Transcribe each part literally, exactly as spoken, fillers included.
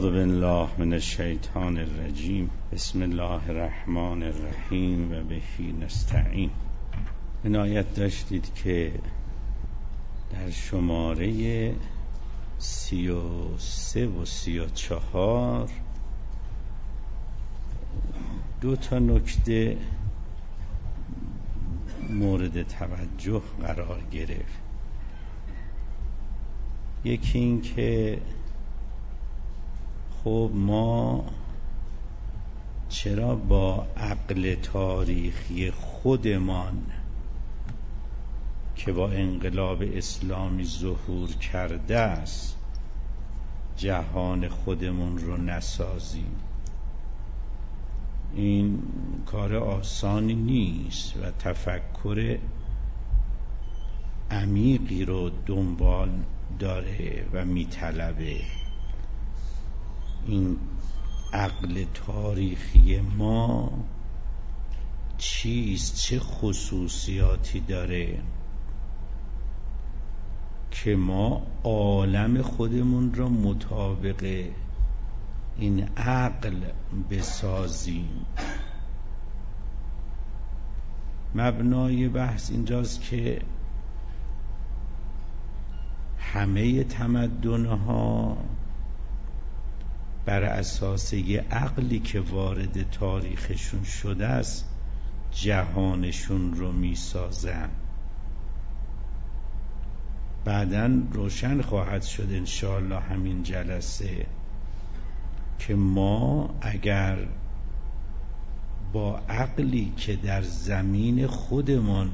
بالله من الشیطان الرجیم. بسم الله الرحمن الرحیم و بهی نستعین. عنایت داشتید که در شماره سی و سه و سی و چهار دو تا نکته مورد توجه قرار گرفت. یکی این که خب ما چرا با عقل تاریخی خودمان که با انقلاب اسلامی ظهور کرده است جهان خودمون رو نسازیم؟ این کار آسانی نیست و تفکر عمیقی رو دنبال داره و میطلبه. این عقل تاریخی ما چیست؟ چه خصوصیاتی داره که ما عالم خودمون را مطابق این عقل بسازیم؟ مبنای بحث اینجاست که همه تمدن‌ها بر اساس یه عقلی که وارد تاریخشون شده است جهانشون رو میسازن. بعداً روشن خواهد شد انشاءالله همین جلسه که ما اگر با عقلی که در زمین خودمان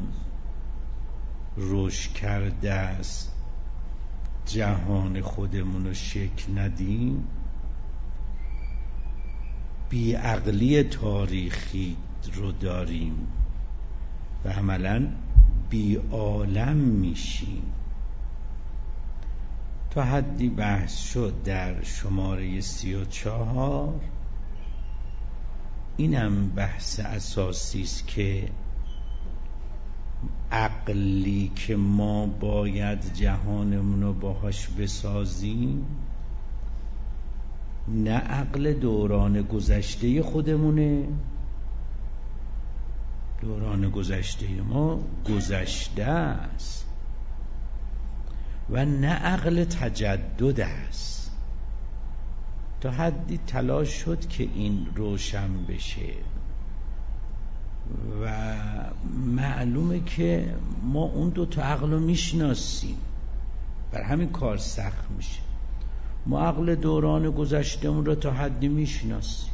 رشد کرده است جهان خودمون رو شکل ندیم، بیعقلی تاریخی رو داریم و عملاً بی عالم میشیم. تا حدی بحث شد در شماره سی و چهار. اینم بحث اساسی است که عقلی که ما باید جهانمون رو باهاش بسازیم نه عقل دوران گذشته خودمونه. دوران گذشته ما گذشته است و نه عقل تجدد است. تا حدی تلاش شد که این روشن بشه و معلومه که ما اون دو تا عقل رو میشناسیم، بر همین کار سخت میشه. ما عقل دوران گذشتهمون رو تا حدی میشناسیم،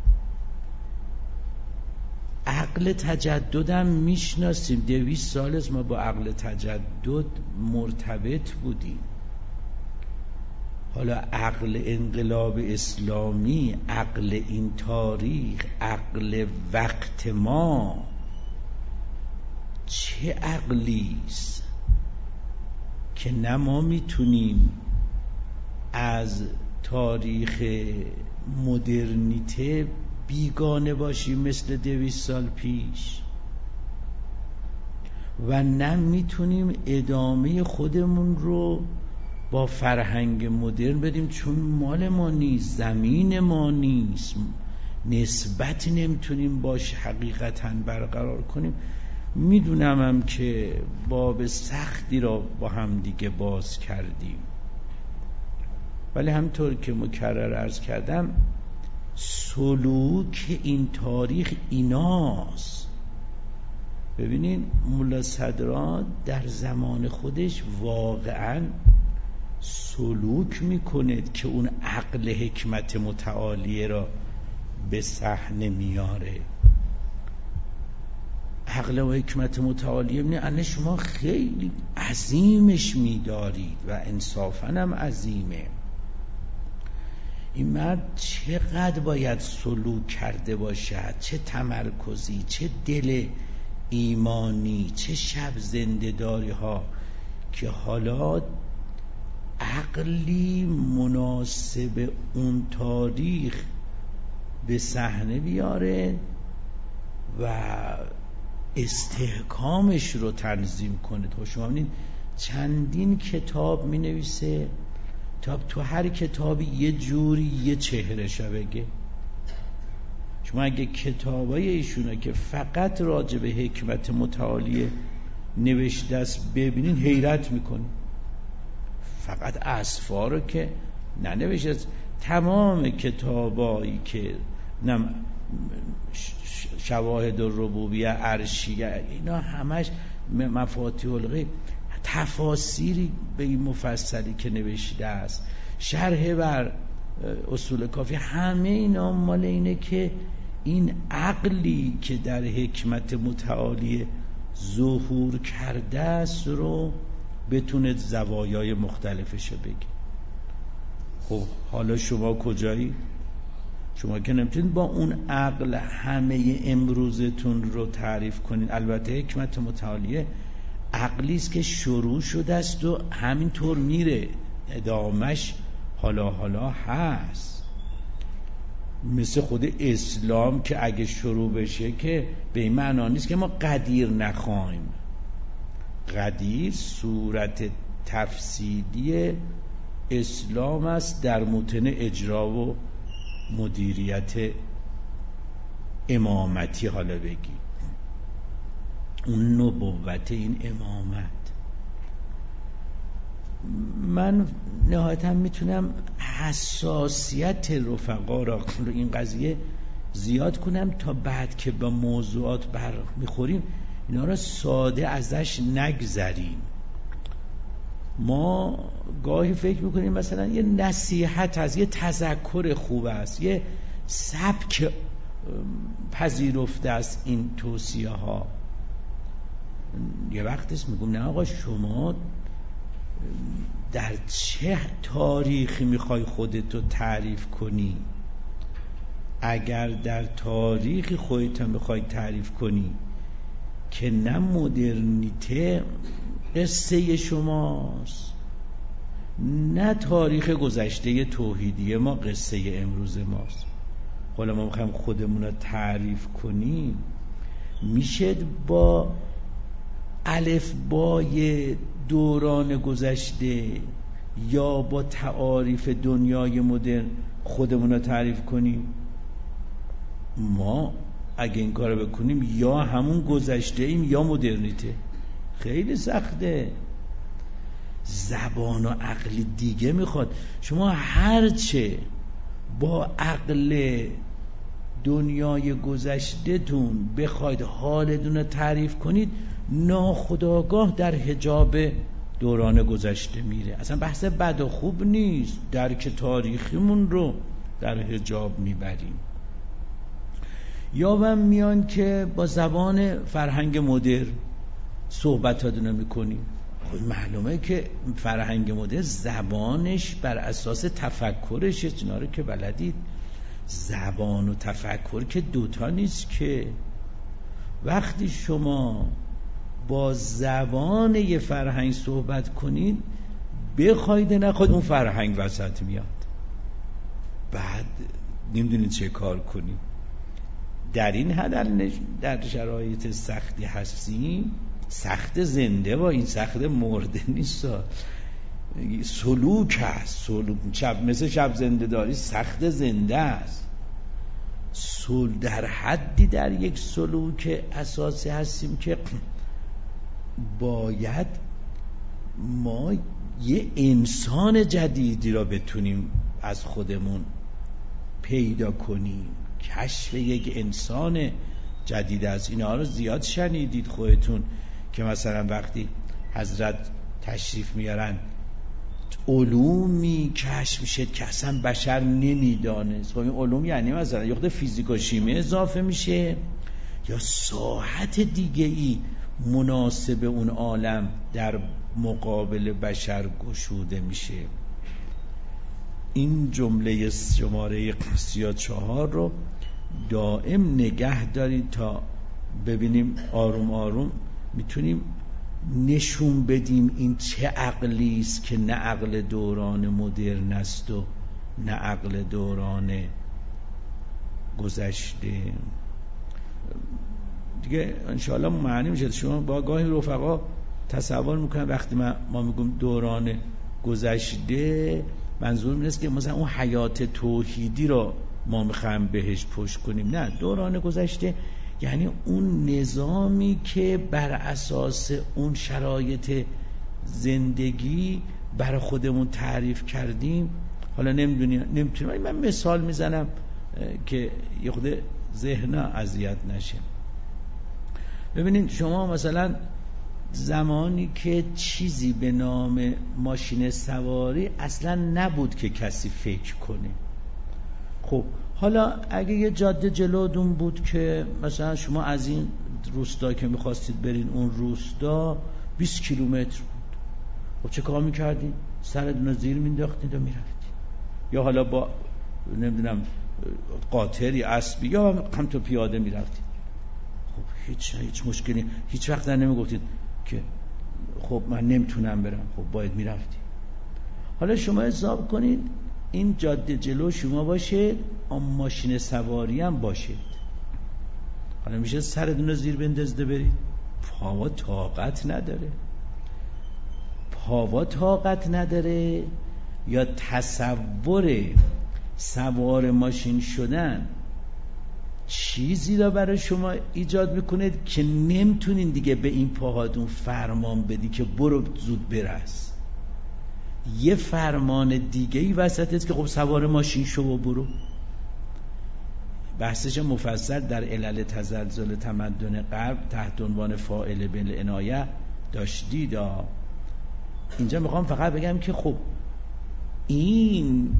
عقل تجددم میشناسیم. دویست سال است ما با عقل تجدد مرتبط بودیم. حالا عقل انقلاب اسلامی، عقل این تاریخ، عقل وقت ما چه عقلی است که نه ما میتونیم از تاریخ مدرنیته بیگانه باشیم مثل دویست سال پیش و نه میتونیم ادامه خودمون رو با فرهنگ مدرن بدیم، چون مال ما نیست، زمین ما نیست، نسبت نمیتونیم باش حقیقتاً برقرار کنیم. میدونم هم که باب سختی را با هم دیگه باز کردیم، ولی همطور که مکرر عرض کردم سلوک این تاریخ ایناست. ببینین مولا صدرا در زمان خودش واقعاً سلوک میکند که اون عقل حکمت متعالیه را به صحنه میاره. عقل و حکمت متعالیه میگه انا شما خیلی عظیمش میدارید و انصافاً هم عظیمه. این مرد چقدر باید سلوک کرده باشد، چه تمرکزی، چه دل ایمانی، چه شب زنده داری ها که حالا عقلی مناسب اون تاریخ به صحنه بیاره و استحکامش رو تنظیم کنه. تو شما ببینید چندین کتاب می نویسه تا تو هر کتابی یه جوری یه چهرهشو بگه. شما اگه کتابای ایشونه که فقط راجع به حکمت متعالی نوشته است ببینین حیرت میکنین. فقط اصفا رو که ننوشته است، تمام کتابایی که نم شواهد الربوبیه، عرشیه، اینا همش مفاتیح الغیب، تفاسیری به این مفصلی که نوشته است، شرح بر اصول کافی، همه اینا مال اینه که این عقلی که در حکمت متعالی ظهور کرده است رو بتونه زوایای مختلفش بگه. خب حالا شما کجایی؟ شما که نمیتونید با اون عقل همه امروزتون رو تعریف کنید. البته حکمت متعالیه عقلی است که شروع شده است و همینطور میره، ادامش حالا حالا هست. مثل خود اسلام که اگه شروع بشه که به این معنا نیست که ما قدیر نخواهیم. قدیر صورت تفصیلی اسلام است در متن اجرا و مدیریت امامتی. حالا بگی اون نبوت، این امامت. من نهایتا میتونم حساسیت رفقا را رو این قضیه زیاد کنم تا بعد که با موضوعات بر میخوریم اینا را ساده ازش نگذریم. ما گاهی فکر میکنیم مثلا یه نصیحت از یه تذکر خوب است، یه سبک پذیرفته است این توصیه ها. یه وقتش میگم نه آقا، شما در چه تاریخی میخوای خودتو تعریف کنی؟ اگر در تاریخی خودت میخوای تعریف کنی که نه مدرنیته قصه شماست، نه تاریخ گذشته توحیدی ما قصه امروز ماست، حالا ما میخوایم خودمون رو تعریف کنیم، میشه با الف بای دوران گذشته یا با تعاریف دنیای مدرن خودمون رو تعریف کنیم؟ ما اگه این کارو بکنیم یا همون گذشته ایم یا مدرنیته. خیلی سخته. زبان و عقل دیگه میخواد. شما هرچه با عقل دنیای گذشته تون بخواید حالتون رو تعریف کنید، ناخودآگاه در حجاب دوران گذشته میره. اصلا بحث بد و خوب نیست، درک تاریخیمون رو در حجاب میبریم. یا هم میان که با زبان فرهنگ مدرن صحبتاتون رو میکنیم. خب معلومه که فرهنگ مدرن زبانش بر اساس تفکرشه، اینا رو که بلدید. زبان و تفکر که دوتا نیست که. وقتی شما با زبان یه فرهنگ صحبت کنید، بخواید نخواید اون فرهنگ وسط میاد، بعد نمیدونید چه کار کنید. در این حد در شرایط سختی هستیم، سخت زنده با این سخت مرده نیست، سلوک هست، سلوک شب مثل شب زنده داری سخت زنده است. سل در حدی در یک سلوک اساسی هستیم که باید ما یه انسان جدیدی را بتونیم از خودمون پیدا کنیم. کشف یک انسان جدید است. اینا رو زیاد شنیدید خودتون که مثلا وقتی حضرت تشریف میارن علومی کشف میشه که اصلا بشر نمیدانست. خب این علوم یعنی مثلا یه خود فیزیک و شیمی اضافه میشه یا ساحت دیگه ای مناسب اون عالم در مقابل بشر گشوده میشه. این جمله شماره سی و چهار رو دائم نگه دارید تا ببینیم آروم آروم میتونیم نشون بدیم این چه عقلی است که نه عقل دوران مدرن است و نه عقل دوران گذشته. دیگه انشاءالله معنی میشه. شما با گاهی رفقا تصور میکنن وقتی ما, ما میگم دوران گذشته منظور نیست که مثلا اون حیات توحیدی رو ما میخوایم بهش پشت کنیم، نه. دوران گذشته یعنی اون نظامی که بر اساس اون شرایط زندگی برای خودمون تعریف کردیم. حالا نمیدونیم نمیتونیم، من مثال میزنم که یه خود ذهن اذیت نشه. ببینید شما مثلا زمانی که چیزی به نام ماشین سواری اصلا نبود که کسی فکر کنه، خب حالا اگه یه جاده جلودون بود که مثلا شما از این روستا که میخواستید برین اون روستا بیست کیلومتر بود، خب چه کار میکردین؟ سرتون رو زیر مینداختید و میرفتید، یا حالا با نمیدونم قاطری اسبی یا هم تو پیاده میرفتید. خب هیچ هیچ مشکلی، هیچ وقت نمیگفتید که خب من نمیتونم برم، خب باید میرفتید. حالا شما حساب کنید این جاده جلو شما باشه، اون ماشین سواری هم باشه، حالا میشه سرتون رو زیر بندازده برید؟ پاوا طاقت نداره، پاوا طاقت نداره. یا تصور سوار ماشین شدن چیزی را برای شما ایجاد میکنه که نمیتونین دیگه به این پاهاتون فرمان بدی که برو زود برس. یه فرمان دیگه ای وسط است که خب سوار ماشین شو و برو. بحثش مفصل در علل تزلزل تمدن غرب تحت عنوان فاعل بالعنایه داشتید. اینجا میخوام فقط بگم که خب این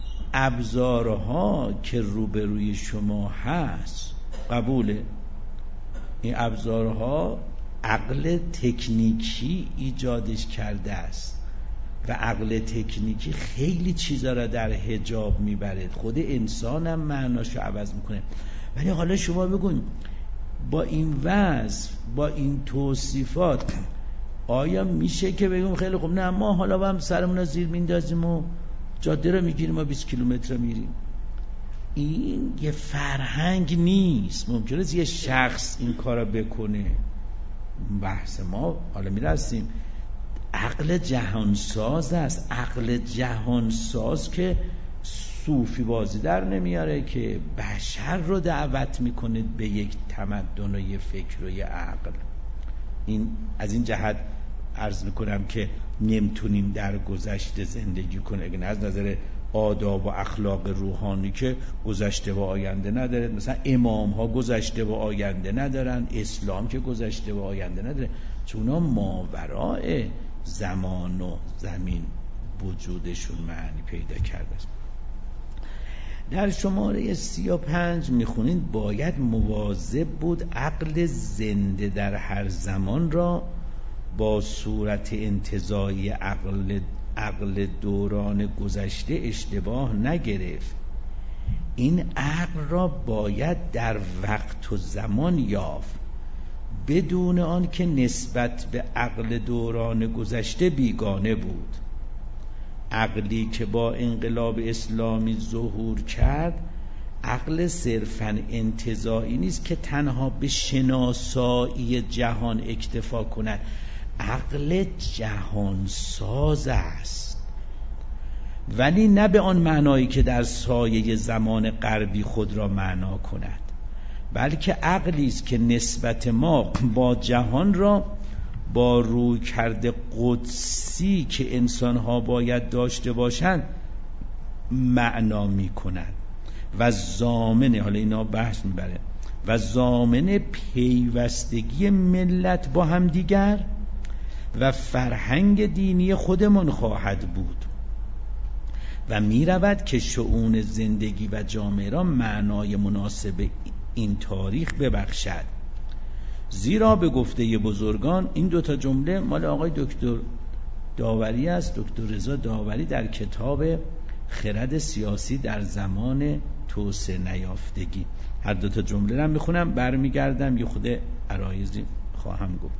ابزارها که روبروی شما هست قبوله، این ابزارها عقل تکنیکی ایجادش کرده است و عقل تکنیکی خیلی چیزا را در حجاب میبره، خود انسان هم معناشو عوض میکنه. ولی حالا شما بگوین با این وصف با این توصیفات آیا میشه که بگیم خیلی خوب نه ما حالا با هم سرمون رو زیر میندازیم و جاده رو میگیریم و بیست کیلومتر میریم؟ این یه فرهنگ نیست. ممکنه یه شخص این کارو بکنه، بحث ما حالا میرسیم عقل جهانساز است. عقل جهانساز که صوفی بازی در نمیاره، که بشر رو دعوت میکنه به یک تمدن و یه فکر و یه عقل. این از این جهت عرض میکنم که نمیتونیم در گذشته زندگی کنه، اگه از نظر آداب و اخلاق روحانی که گذشته و آینده نداره. مثلا امام ها گذشته و آینده ندارن، اسلام که گذشته و آینده نداره، چون ها ماورای زمان و زمین وجودشون معنی پیدا کرده است. در شماره سی و پنج میخونید باید مواظب بود عقل زنده در هر زمان را با صورت انتزاعی عقل عقل دوران گذشته اشتباه نگرفت. این عقل را باید در وقت و زمان یافت بدون آن که نسبت به عقل دوران گذشته بیگانه بود. عقلی که با انقلاب اسلامی ظهور کرد عقل صرفاً انتزاعی نیست که تنها به شناسایی جهان اکتفا کند، عقل جهانساز است، ولی نه به آن معنایی که در سایه زمان غربی خود را معنا کند، بلکه عقلی است که نسبت ما با جهان را با روی کرده قدسی که انسان‌ها باید داشته باشند معنا می کند و ضامن، حالا اینا بحث میبره، و ضامن پیوستگی ملت با هم دیگر و فرهنگ دینی خودمان خواهد بود و می رود که شؤون زندگی و جامعه را معنای مناسب این تاریخ ببخشد. زیرا به گفته بزرگان این دوتا جمله مال آقای دکتر داوری است، دکتر رضا داوری در کتاب خرد سیاسی در زمان توسعه نیافتگی. هر دوتا جمله رو میخونم برمیگردم یه خود عرایزی خواهم گفت.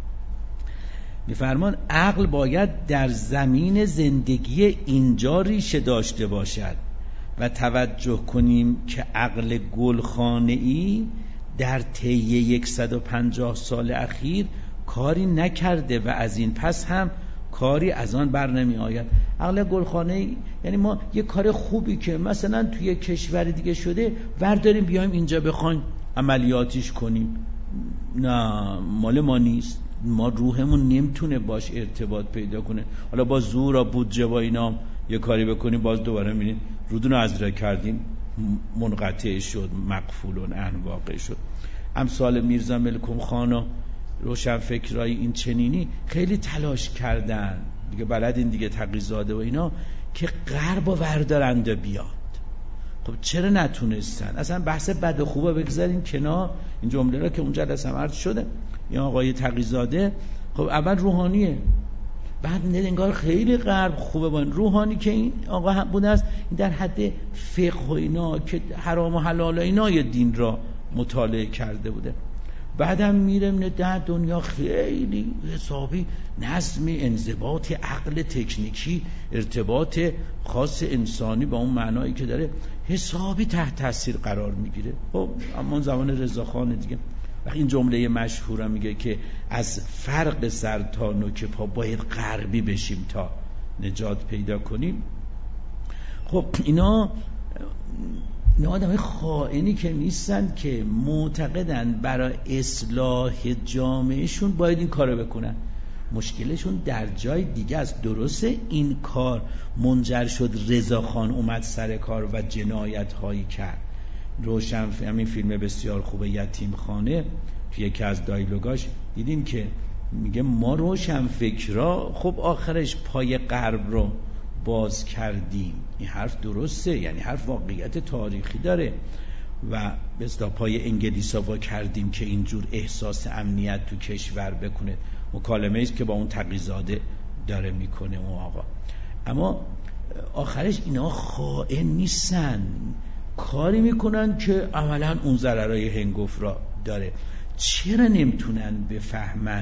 میفرمان عقل باید در زمین زندگی اینجا ریشه داشته باشد و توجه کنیم که عقل گلخانه‌ای در طی صد و پنجاه سال اخیر کاری نکرده و از این پس هم کاری از آن بر نمی آید. عقل گلخانه، یعنی ما یه کار خوبی که مثلا توی کشور دیگه شده ورداریم بیایم اینجا بخوایم عملیاتیش کنیم، نه مال ما نیست. ما روحمون نمیتونه باش ارتباط پیدا کنه. حالا با زور و بودجه و اینا یه کاری بکنیم باز دوباره میبینید رودون رو از را کردیم منقطع شد، مقفول و انواقع شد. امثال میرزا ملکم خان و روشنفکرای این چنینی خیلی تلاش کردن دیگه، بلدین دیگه تقی‌زاده و اینا، که غرب و وردارند بیاد. خب چرا نتونستن؟ اصلا بحث بد و خوبه بگذارین کنار، این جمله را که اونجا دستم عرض شده یا آقای تقی‌زاده خب اول روحانیه، بعد انگار خیلی غرب خوبه با روحانی که این آقا بوده است در حد فقه و اینا که حرام و حلال و اینا دین را مطالعه کرده بوده. بعدم میره در دنیا خیلی حسابی نظم انضباط عقل تکنیکی، ارتباط خاص انسانی با اون معنایی که داره حسابی تحت تاثیر قرار میگیره. خب اما زمان رضاخان دیگه وقتی این جمله مشهورم میگه که از فرق سر تا نوک پا باید غربی بشیم تا نجات پیدا کنیم. خب اینا اینا آدم خائنی که نیستن که معتقدن برای اصلاح جامعهشون باید این کارو بکنن. مشکلشون در جای دیگه است. درسته این کار منجر شد رضاخان اومد سر کار و جنایت هایی کرد. روشن همین فیلم بسیار خوبه یتیم خانه توی یکی از دایلوگاش دیدیم که میگه ما روشن فکرا خب آخرش پای غرب رو باز کردیم. این حرف درسته، یعنی حرف واقعیت تاریخی داره و به اصطلاح پای انگلیسا وا کردیم که اینجور احساس امنیت تو کشور بکنه. مکالمه است که با اون تقی‌زاده داره میکنه اون آقا. اما آخرش اینا خائن نیستن، کاری میکنن که عملا اون ضررهای هنگفت را داره. چرا نمیتونن بفهمن؟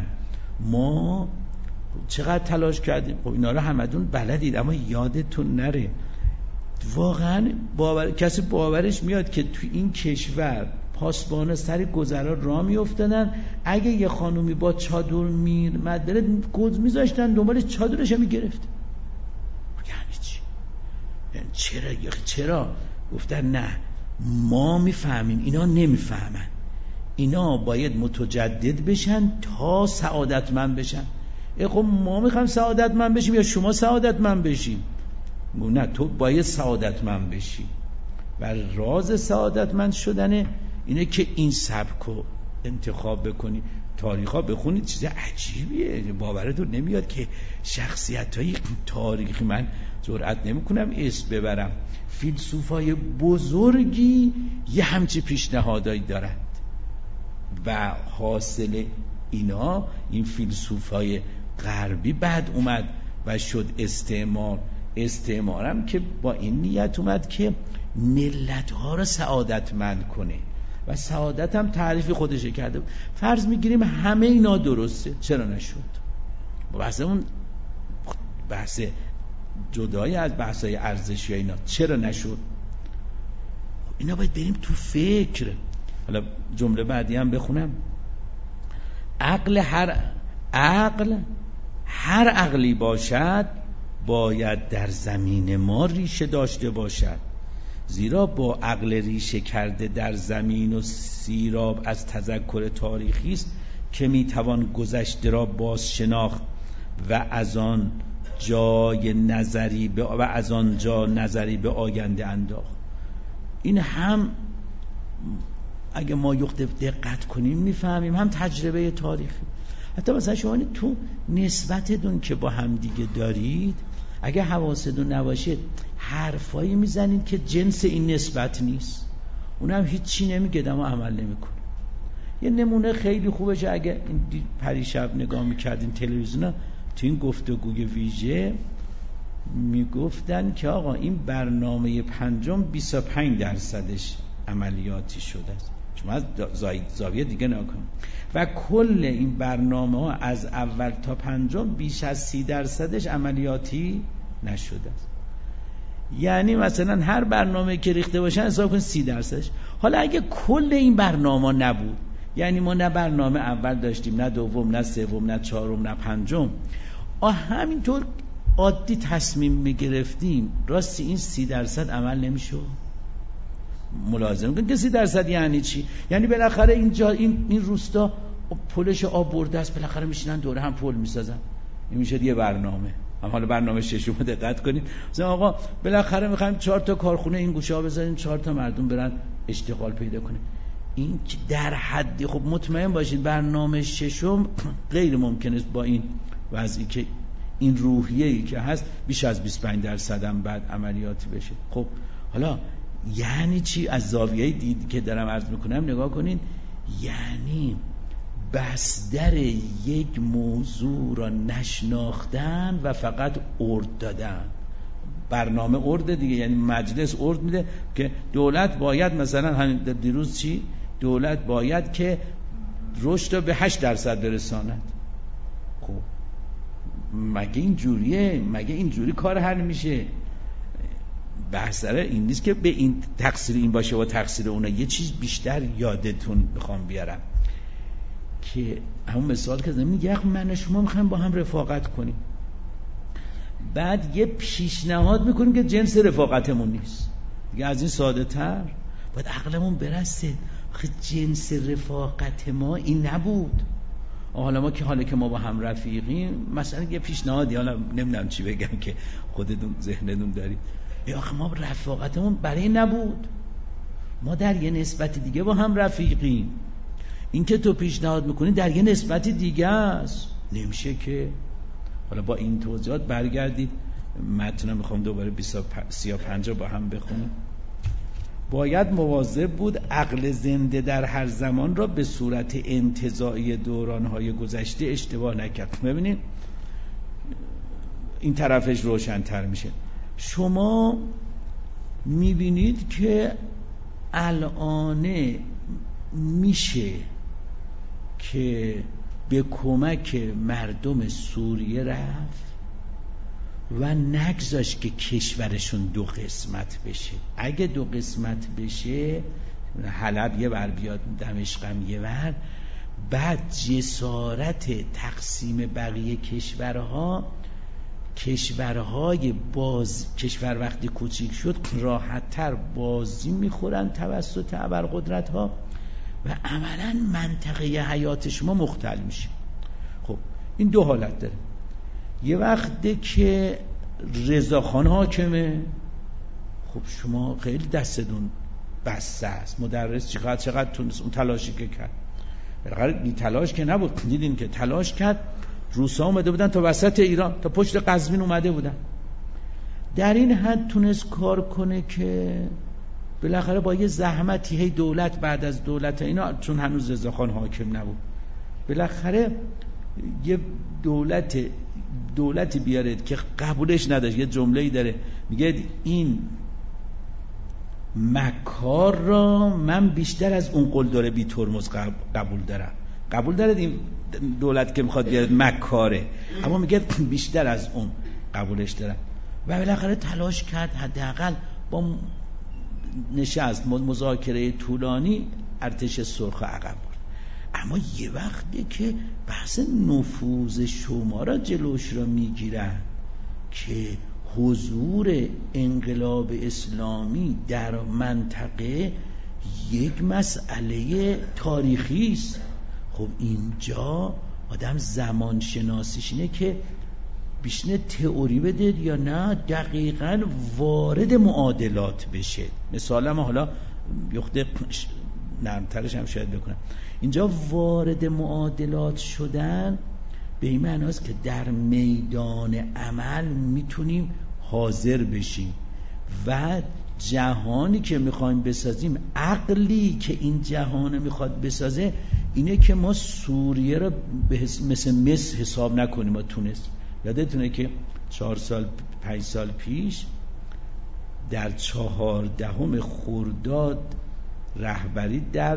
ما چقدر تلاش کردیم. خب اینا رو همدون بلدید اما یادتون نره واقعا باور... کسی باورش میاد که تو این کشور پاسبان سر گذرا را میافتادن، اگه یه خانومی با چادر میرمد داره گز میذاشتن دنبال چادرش هم میگرفت. یعنی چی؟ یعنی چرا؟ چرا؟ گفتن نه ما میفهمیم اینا نمیفهمن، اینا باید متجدد بشن تا سعادتمند بشن. خب ما میخوایم سعادتمند بشیم یا شما سعادتمند بشیم؟ نه تو باید سعادتمند بشی و راز سعادتمند شدن اینه که این سبکو انتخاب بکنی. تاریخا بخونید چیز عجیبیه، باورتون نمیاد که شخصیت‌های تاریخی، من جرئت نمیکنم اسم ببرم، فیلسوفای بزرگی یه همچی پیشنهادایی دارند و حاصل اینا این فیلسوفای غربی بعد اومد و شد استعمار. استعمارم که با این نیت اومد که ملت‌ها رو سعادتمند کنه و سعادت هم تعریف خودشه کرده. فرض میگیریم همه اینا درسته، چرا نشد؟ بحث اون بحث جدای از بحث‌های ارزشی اینا چرا نشد؟ اینا باید بریم تو فکر. حالا جمله بعدی هم بخونم. عقل هر عقل هر عقلی باشد باید در زمین ما ریشه داشته باشد، زیرا با عقل ریشه کرده در زمین و سیراب از تذکر تاریخی است که میتوان گذشته را باز شناخت و از آن جای نظری به و از آن جا نظری به آینده انداخت. این هم اگه ما یخته دقت کنیم میفهمیم، هم تجربه تاریخی. حتی مثلا شما تو نسبتتون که با هم دیگه دارید اگه حواستون نباشه حرفایی میزنید که جنس این نسبت نیست، اونم هیچی نمیگه اما عمل نمیکنه. یه نمونه خیلی خوبه اگه این پریشب نگاه میکردین تلویزیون، تو این گفتگوی ویژه میگفتن که آقا این برنامه پنجم بیست و پنج درصدش عملیاتی شده است، شما از زاویه دیگه نگاه کنید، و کل این برنامه ها از اول تا پنجم بیش از سی درصدش عملیاتی نشده است. یعنی مثلا هر برنامه که ریخته باشن حساب کن سی درصدش. حالا اگه کل این برنامه نبود، یعنی ما نه برنامه اول داشتیم، نه دوم، نه سوم، نه چهارم، نه پنجم، آه همینطور عادی تصمیم میگرفتیم راستی این سی درصد عمل نمیشه. ملاحظه میکنید که سی درصد یعنی چی؟ یعنی بالاخره اینجا این این روستا پلش آب برده است، بالاخره میشینن دوره هم پل میسازن. این میشه یه برنامه. هم حالا برنامه ششم رو دقت کنید. مثلا آقا بالاخره میخوایم چهار تا کارخونه این گوشه ها بزنیم، چهار تا مردم برن اشتغال پیدا کنه. این در حدی خب مطمئن باشید برنامه ششم غیر ممکنه با این وضعی که این روحیه‌ای که هست بیش از بیست و پنج درصد هم بعد عملیاتی بشه. خب حالا یعنی چی؟ از زاویه دید که دارم عرض میکنم نگاه کنین. یعنی بستر یک موضوع را نشناختن و فقط ارد دادن. برنامه ارد دیگه، یعنی مجلس ارد میده که دولت باید مثلا همین دیروز چی؟ دولت باید که رشد رو به هشت درصد برساند. خب مگه این جوریه؟ مگه این جوری کار حل میشه؟ بحث داره این نیست که به این تقصیر این باشه و تقصیر اونه. یه چیز بیشتر یادتون بخوام بیارم که همون مثال که زمین میگه من و شما میخوایم با هم رفاقت کنیم، بعد یه پیشنهاد میکنیم که جنس رفاقتمون نیست دیگه. از این ساده تر باید عقلمون برسه. آخه جنس رفاقت ما این نبود. حالا ما که حالا که ما با هم رفیقیم مثلا یه پیشنهادی، حالا نمیدونم چی بگم که خودتون ذهنتون دارید، یا آخه ما رفاقتمون برای نبود، ما در یه نسبت دیگه با هم رفیقیم. این که تو پیشنهاد میکنی در یه نسبت دیگه است، نمیشه که. حالا با این توضیحات برگردید متن میخوام دوباره سی و پنج با هم بخونیم. باید مواظب بود عقل زنده در هر زمان را به صورت انتزاعی دورانهای گذشته اشتباه نکرد. ببینید این طرفش روشن‌تر میشه. شما میبینید که الان میشه که به کمک مردم سوریه رفت و نگذاشت که کشورشون دو قسمت بشه. اگه دو قسمت بشه، حلب یه ور بیاد دمشقم یه ور، بعد جسارت تقسیم بقیه کشورها، کشورهای باز کشور وقتی کوچیک شد راحت‌تر بازی میخورن توسط ابرقدرت‌ها و عملاً منطقه حیات شما مختل میشه. خب این دو حالت داره. یه وقتی که رضاخان حاکمه، خب شما خیلی دستتون بسته است. مدرس چقدر چقدر تونست اون تلاشی که کرد، بالاخره بی تلاش که نبود. دیدین که تلاش کرد، روسا اومده بودن تا وسط ایران، تا پشت قزوین اومده بودن. در این حد تونست کار کنه که بالاخره با یه زحمتی هی دولت بعد از دولت اینا، چون هنوز رضاخان حاکم نبود، بالاخره یه دولت دولتی بیارید که قبولش نداشت. یه جمله‌ای داره میگه این مکار را من بیشتر از اون قلدر بی ترمز قبول دارم. قبول دارید این دولت که میخواد بیارد مکاره، اما میگه بیشتر از اون قبولش دارم. و بالاخره تلاش کرد، حداقل با نشست مذاکره طولانی ارتش سرخ عقب برد. اما یه وقتی که بحث نفوذ شما را جلوش را میگیرن که حضور انقلاب اسلامی در منطقه یک مسئله تاریخی است، خب اینجا آدم زمان شناسیش اینه که بیشتر تئوری بده یا نه دقیقاً وارد معادلات بشه. مثلا حالا یخته نرمترش هم شاید بکنم. اینجا وارد معادلات شدن به این معناست که در میدان عمل میتونیم حاضر بشیم و جهانی که میخوایم بسازیم، عقلی که این جهان میخواد بسازه اینه که ما سوریه رو مثل مصر حساب نکنیم. ما تونس یادتونه که چهار سال پنج سال پیش در چهاردهم خرداد رهبری در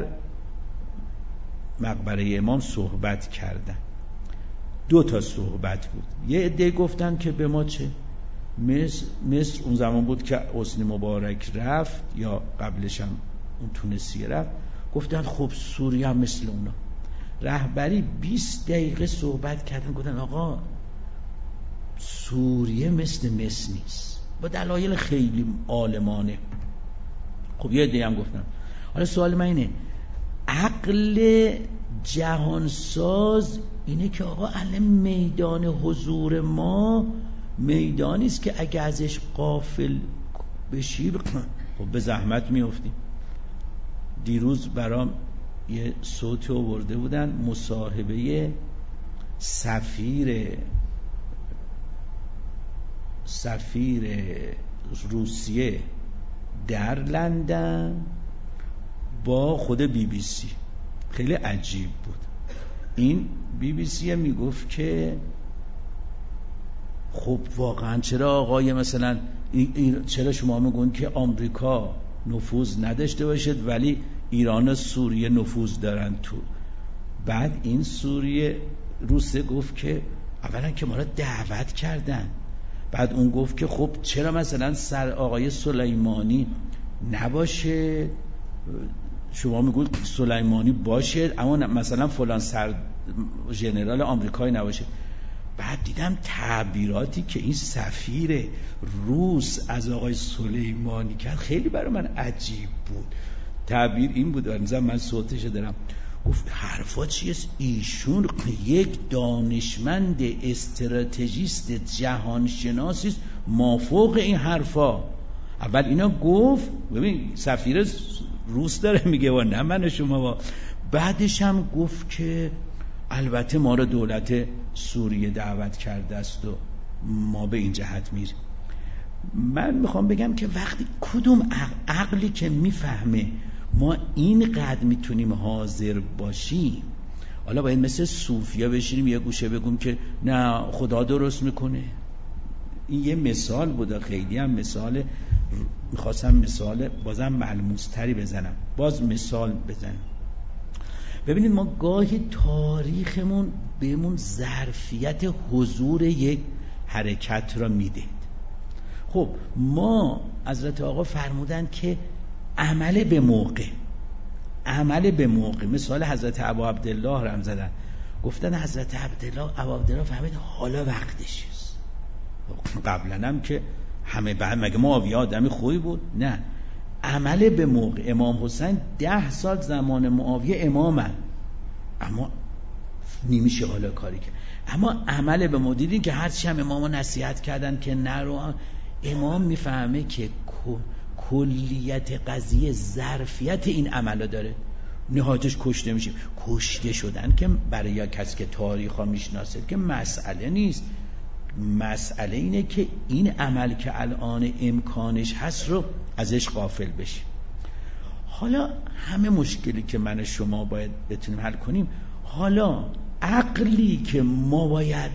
مقبره امام صحبت کردن. دو تا صحبت بود. یه عده گفتن که به ما چه، مصر, مصر اون زمان بود که حسنی مبارک رفت یا قبلش هم اون تونسیه رفت، گفتن خب سوریه هم مثل اونا. رهبری بیست دقیقه صحبت کردن، گفتن آقا سوریه مثل مصر نیست با دلایل خیلی عالمانه. خب یه عده‌ای هم گفتن. حالا سوال من اینه، عقل جهانساز اینه که آقا الان میدان حضور ما میدانی است که اگه ازش غافل بشی خب به زحمت میافتیم. دیروز برام یه صوتی آورده بودن، مصاحبه سفیر سفیر روسیه در لندن با خود بی بی سی. خیلی عجیب بود. این بی بی سی میگفت که خب واقعا چرا آقای مثلا چرا شما میگون که آمریکا نفوذ نداشته باشد ولی ایران و سوریه نفوذ دارن تو. بعد این سوریه روسیه گفت که اولا که ما را دعوت کردن. بعد اون گفت که خب چرا مثلا سر آقای سلیمانی نباشه، شما میگوید سلیمانی باشه اما مثلا فلان سر ژنرال آمریکایی نباشه. بعد دیدم تعبیراتی که این سفیر روس از آقای سلیمانی کرد خیلی برای من عجیب بود. تعبیر این بود، مثلا من صوتشو دارم، گفت حرفا چیه؟ ایشون یک دانشمند استراتژیست جهانشناسی است، مافوق این حرفا. اول اینا گفت، ببین سفیر روس داره میگه و نه من شما با. بعدش هم گفت که البته ما رو دولت سوریه دعوت کرده است و ما به این جهت میریم. من میخوام بگم که وقتی کدوم عقلی که میفهمه ما اینقدر میتونیم حاضر باشیم، حالا باید مثل صوفیا بشینیم یه گوشه بگم که نه خدا درست میکنه. این یه مثال بود، خیلی هم مثال، میخواستم مثال بازم ملموس تری بزنم، باز مثال بزنم. ببینید ما گاهی تاریخمون بهمون ظرفیت حضور یک حرکت را میده. خب ما حضرت آقا فرمودن که عمل به موقع، عمل به موقع. مثال حضرت ابا عبدالله رم زدن، گفتن حضرت عبدالله ابا عبدالله فهمید حالا وقتش است. قبلا هم که همه بعد مگه معاویه آدمی خوبی بود؟ نه، عمل به موقع. امام حسین ده سال زمان معاویه امامن اما نمیشه حالا کاری که، اما عمل به موقع. دیدین که هرچی هم امامو نصیحت کردن که نرو، امام میفهمه که کلیت قضیه ظرفیت این عملو داره، نهایتش کشته میشیم. کشته شدن که برای کسی که تاریخ ها میشناسه که مسئله نیست، مسئله اینه که این عمل که الان امکانش هست رو ازش غافل بشیم. حالا همه مشکلی که من شما باید بتونیم حل کنیم، حالا عقلی که ما باید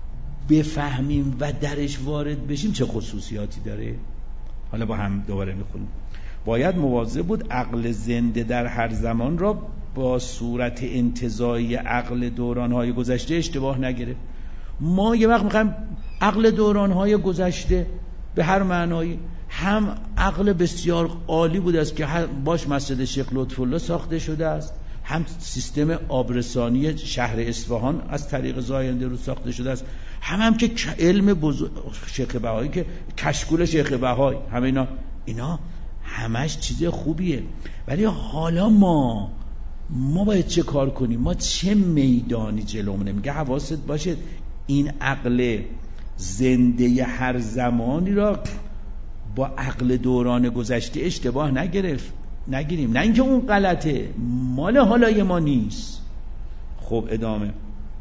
بفهمیم و درش وارد بشیم چه خصوصیاتی داره؟ حالا با هم دوباره میخونیم. باید مواظب بود عقل زنده در هر زمان را با صورت انتزاعی عقل دورانهای گذشته اشتباه نگیره. ما یه وقت میخوایم عقل دورانهای گذشته به هر معنایی، هم عقل بسیار عالی بود است که باش مسجد شیخ لطف‌الله ساخته شده است، هم سیستم آبرسانی شهر اصفهان از طریق زاینده رو ساخته شده است، هم هم که علم بزرگ شیخ بهایی که کشکول شیخ بهایی، همه اینا اینا همش چیز خوبیه. ولی حالا ما ما باید چه کار کنیم؟ ما چه میدانی جلومونه؟ میگه حواست باشه این عقل زنده هر زمانی را با عقل دوران گذشته اشتباه نگرفت نگیریم، نه اینکه اون غلطه، مال حالای ما نیست. خب ادامه،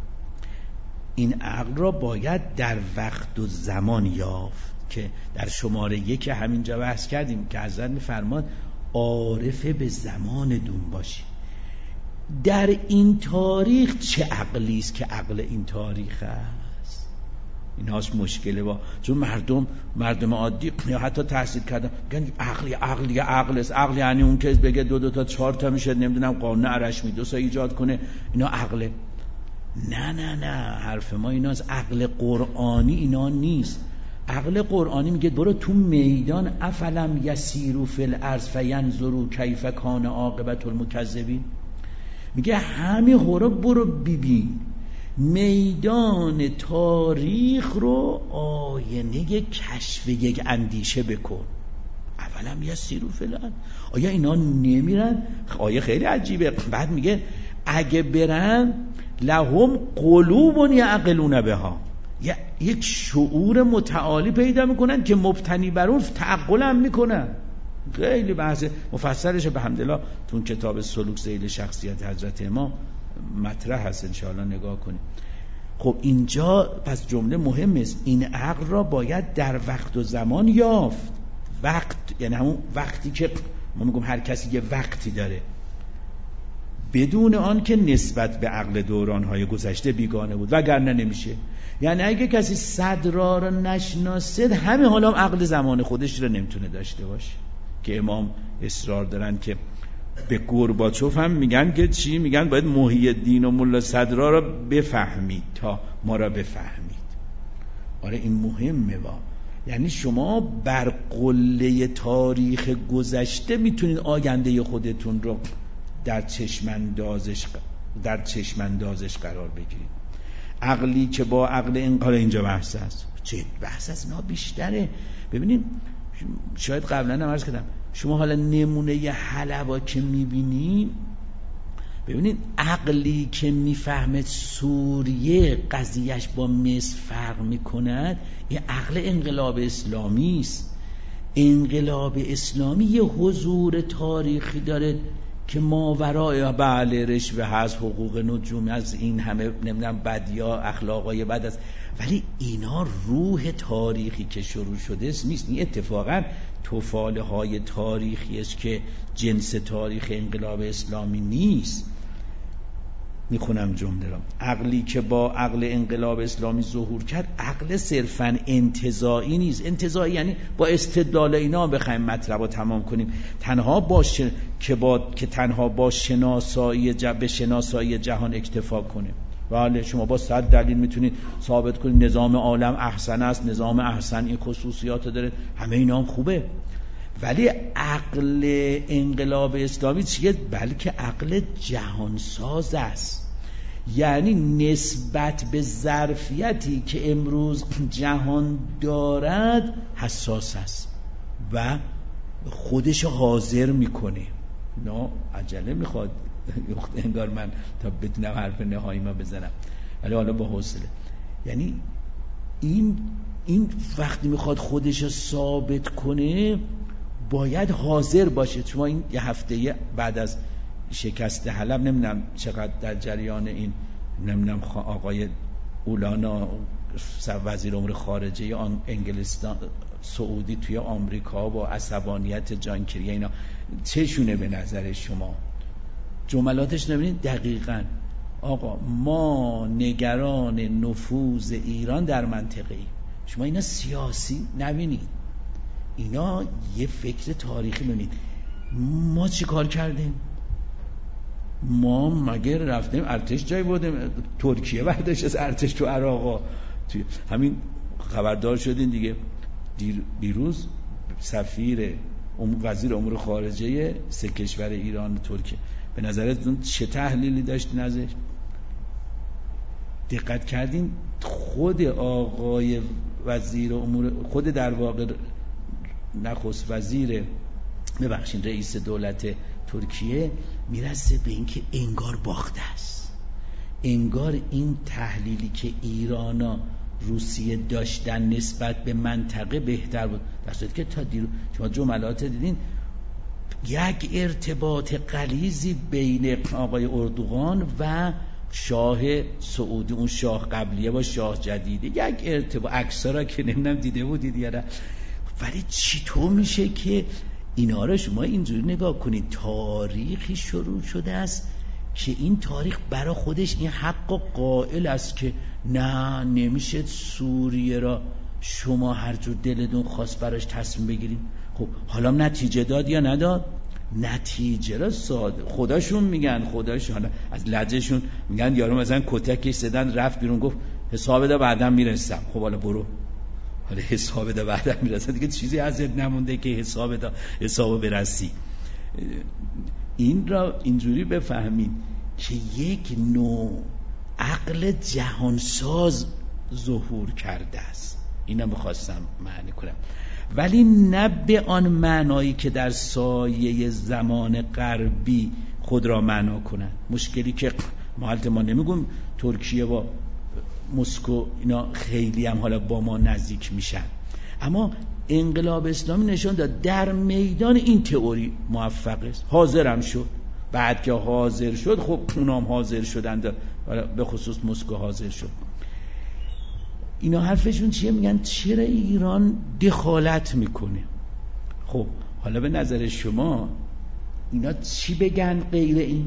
این عقل را باید در وقت و زمان یافت که در شماره یک همینجا بحث کردیم که حضرت میفرماد عارف به زمان دون باشی. در این تاریخ چه عقلی است که عقل این تاریخ است؟ ایناش مشکله با، چون مردم مردم عادی یا حتی تحصیل کردن میگن عقلی عقلی عقل است. عقل یعنی اون که بگه دو دو تا چهار تا میشه نمیدونم قانون ارشمی دو سا ایجاد کنه، اینا عقله. نه نه نه، حرف ما ایناست. عقل قرآنی اینا نیست. عقل قرآنی میگه برو تو میدان، افلم یسیروا فی الارض فینظروا کیف کان عاقبة المکذبین. میگه همین هورا برو ببین میدان تاریخ رو آینه کشف یک اندیشه بکن. اولا میگه سیرو فلان، آیا اینا نمیرن؟ آیه خیلی عجیبه. بعد میگه اگه برن لهم قلوب یعقلون بها، یک شعور متعالی پیدا میکنن که مبتنی بر اون تعقل هم میکنن. خیلی بحث مفصلش به حمدالله تو اون کتاب سلوک ذیل شخصیت حضرت امام مطرح هست، انشاءالله نگاه کنیم. خب اینجا پس جمله مهم است، این عقل را باید در وقت و زمان یافت. وقت یعنی همون وقتی که ما میگم هر کسی یه وقتی داره، بدون آن که نسبت به عقل دورانهای گذشته بیگانه بود، وگرنه نمیشه. یعنی اگه کسی صدرا رو نشناسه، همه حالا هم عقل زمان خودش رو نمیتونه داشته باشه. که امام اصرار دارن که به گورباچوف هم میگن که چی؟ میگن باید محی الدین و ملا صدرا رو بفهمید تا ما را بفهمید. آره این مهمه. با یعنی شما بر قله تاریخ گذشته میتونید آینده خودتون رو در چشماندازش در چشماندازش قرار بگیرید. عقلی که با عقل انقلاب، اینجا بحث است. چه بحث از اینا بیشتره. ببینید شاید قبلا هم عرض کردم، شما حالا نمونه ی حلبا که میبینید، ببینید عقلی که میفهمه سوریه قضیهش با مصر فرق میکند، این عقل انقلاب اسلامی است. انقلاب اسلامی یه حضور تاریخی داره که ماورای بله رشوه هست، حقوق نجوم از این همه نمیدونم بدیا اخلاقای بد است، ولی اینا روح تاریخی که شروع شده است نیست. این اتفاقا تفاله های تاریخی است که جنس تاریخ انقلاب اسلامی نیست. میخونم جمله را. عقلی که با عقل انقلاب اسلامی ظهور کرد، عقل صرفاً انتزاعی نیست. انتزاعی یعنی با استدلال اینا بخوایم مطلب رو تمام کنیم، تنها با ش... که با که تنها با شناسایی ج... به شناسایی جهان اکتفا کنه. بله شما با صد دلیل میتونید ثابت کنید نظام عالم احسن است، نظام احسن این خصوصیات داره، همه اینا هم خوبه. ولی عقل انقلاب اسلامی چیه؟ بلکه عقل جهانساز است. یعنی نسبت به ظرفیتی که امروز جهان دارد حساس است و خودش حاضر میکنه. نه عجله میخواد انگار من تا بدونم حرف نهایی ما بزنم، ولی حالا با حوصله. یعنی این این وقتی میخواد خودش ثابت کنه باید حاضر باشه. شما این یه هفته بعد از شکست حلب، نمیدونم چقدر در جریان این، نمیدونم آقای اولانا وزیر امور خارجه آن انگلستان سعودی توی آمریکا با عصبانیت جان کری، اینا چشونه به نظر شما؟ جملاتش نبینید دقیقاً آقا ما نگران نفوذ ایران در منطقه ایم. شما اینا سیاسی نبینید، اینا یه فکر تاریخی ببینید. ما چی کار کردیم؟ ما مگر رفتیم ارتش جای بودیم؟ ترکیه برداشت از ارتش تو عراق، توی همین خبردار شدین دیگه. دیروز سفیر وزیر امور خارجه سه کشور ایران و ترکیه، به نظرتون چه تحلیلی داشتین ازش؟ دقت کردین خود آقای وزیر امور، خود در واقع نخست وزیر، ببخشید رئیس دولت ترکیه میرسه به این که انگار باخته است، انگار این تحلیلی که ایرانا روسیه داشتن نسبت به منطقه بهتر بود، در صورتی که تا دیرو شما جملات دیدین یک ارتباط غلیظی بین آقای اردوغان و شاه سعودی، اون شاه قبلیه با شاه جدیده، یک ارتباط، عکس‌ها را که نمیدونم دیده بودید یا نه. ولی چطور میشه که اینا رو شما اینجوری نگاه کنید؟ تاریخی شروع شده است که این تاریخ برای خودش این حق قائل است که نه نمیشه سوریه را شما هر جور دلتون خواست براش تصمیم بگیرید. خب حالا نتیجه داد یا نداد؟ نتیجه را ساده خداشون میگن، خداشون از لجهشون میگن یارو مثلا کتکش زدن رفت بیرون گفت حساب بده بعدا میرسم. خب حالا برو، حالا حساب بده بعدا میرسم دیگه، چیزی ازت نمونده که حساب بده حساب برسی. این را اینجوری بفهمید که یک نوع عقل جهانساز ظهور کرده است. اینا میخواستم معنی کنم، ولی نه به آن معنایی که در سایه زمان غربی خود را معنا کنند. مشکلی که ما ما نمیگم ترکیه با مسکو اینا خیلی هم حالا با ما نزدیک میشن، اما انقلاب اسلامی نشان داد در میدان این تئوری موفق است. حاضرم شد، بعد که حاضر شد خب اونام حاضر شدند، به خصوص مسکو حاضر شد. اینا حرفشون چیه؟ میگن چرا ایران دخالت میکنه؟ خب حالا به نظر شما اینا چی بگن غیر این؟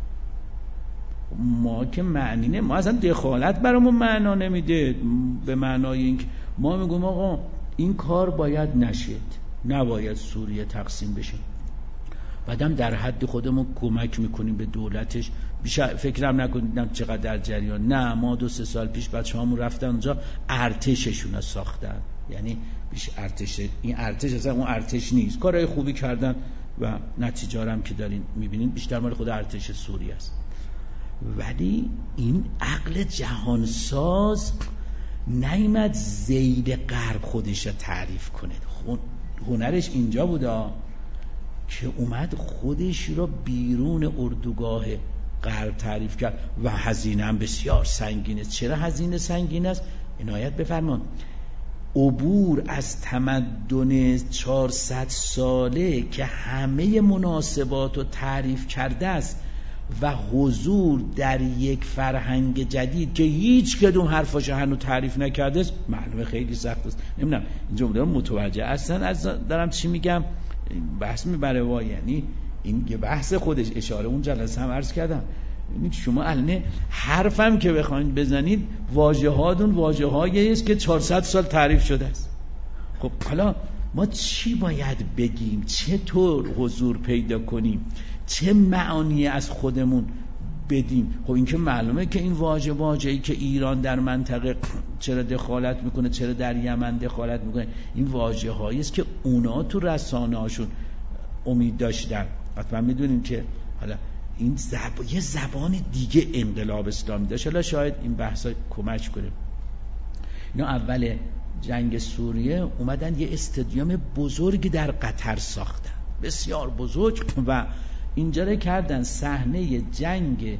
ما که معنی نه، ما اصلا دخالت برامون معنا نمیده. به معنای این که ما میگم آقا این کار باید نشد، نباید سوریه تقسیم بشه، بعدم در حد خودمون کمک میکنیم به دولتش. فکرم نکنید چقدر در جریان، نه ما دو سه سال پیش بچه‌هامون رفتن اونجا ارتششون رو ساختن، یعنی بیش ارتش، این ارتش اصلا اون ارتش نیست، کارهای خوبی کردن و نتیجه هم که دارین میبینین بیشتر مال خود ارتش سوریه است. ولی این عقل جهانساز نیامد زید غرب خودش رو تعریف کنه، هنرش اینجا بوده که اومد خودش رو بیرون اردوگاه غرب تعریف کرد و هزینه هم بسیار سنگین است. چرا هزینه سنگین است؟ عنایت بفرمان. عبور از تمدن چهارصد ساله که همه مناسبات رو تعریف کرده است و حضور در یک فرهنگ جدید که هیچ کدوم حرفاش هنوز تعریف نکرده است، معلومه خیلی سخت است. نمیدونم این جمله متوجه اصلا از دارم چی میگم؟ بحث میبره وا، یعنی این یه بحث خودش. اشاره اون جلسه هم عرض کردم، یعنی شما الان حرفم که بخواید بزنید واژه هاتون واژه هایی است که چهارصد سال تعریف شده است. خب حالا ما چی باید بگیم؟ چطور حضور پیدا کنیم؟ چه معانی از خودمون بدیم؟ خب این که معلومه که این واژه واژه‌ای که ایران در منطقه چرا دخالت میکنه، چرا در یمن دخالت میکنه، این واژه هایی است که اونا تو رسانه هاشون امید داشتن. حتما میدونیم که حالا این زب... یه زبان دیگه انقلاب اسلامی داشت. حالا شاید این بحثا کمک کنه. اینا اول جنگ سوریه اومدن یه استادیوم بزرگی در قطر ساختن، بسیار بزرگ، و اینجا رو کردن صحنه جنگ